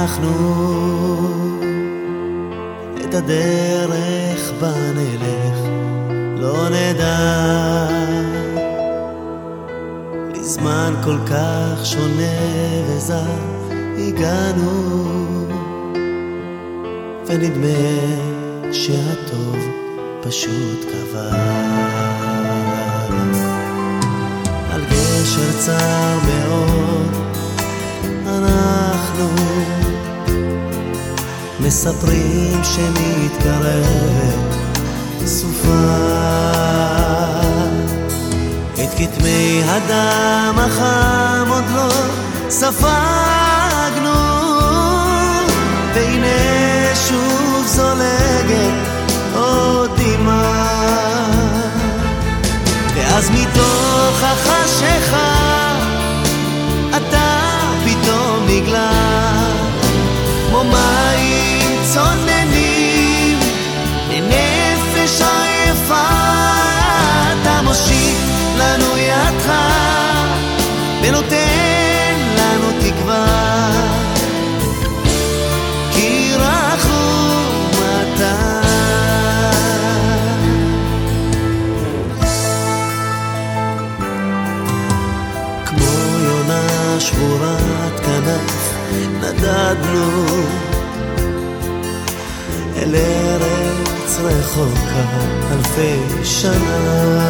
אנחנו את הדרך בה נלך לא נדע, לזמן כל כך שונה וזר הגענו, ונדמה שהטוב פשוט קבע. על גשר צר מאוד אנחנו מספרים שמתקרבת סופה, את כתמי הדם החם עוד לא ספגנו, והנה שוב זולגת עוד דמעה, ואז מתוך החשיכה אתה פתאום נגלה כמו מים צוננים לנפש עייפה. אתה מושיט לנו ידך ונותן לנו תקווה, כי רחום אתה. כמו יונה שבורת כנף נדדנו אל ארץ רחוקה אלפי שנה,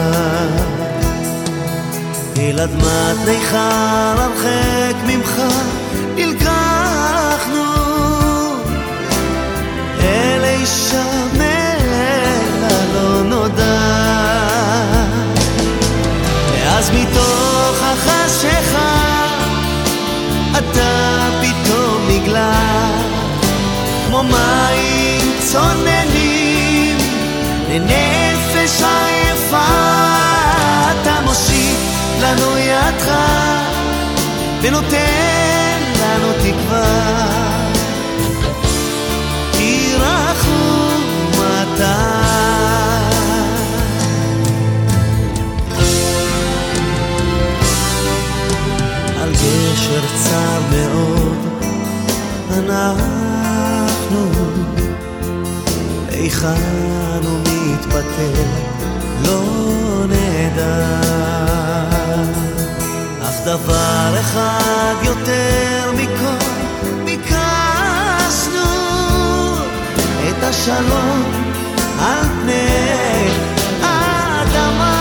אל אדמת ניכר הרחק ממך נלקחנו, אל אישם אל הלא נודע, ואז מתוך החשיכה אתה פתאום נגלה כמו מים צוננים לנפש עייפה. אתה מושיט לנו ידך ונותן לנו תקווה, כי רחום אתה. על גשר צר מאוד אנחנו היכן הוא מתפטר לא נדע, אך דבר אחד יותר מכל ביקשנו, את השלום על פני האדמה.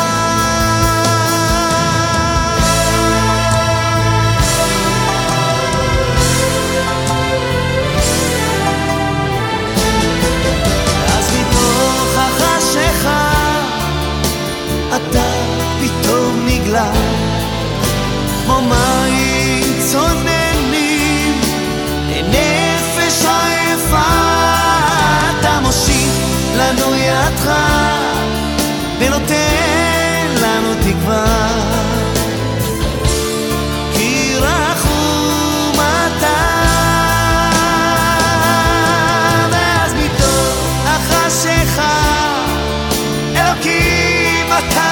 אתה פתאום נגלה כמו מים צוננים לנפש עייפה. אתה מושיט לנו ידך ונותן לנו תקווה, כי רחום אתה. ואז מתוך החשיכה אלוקים אתה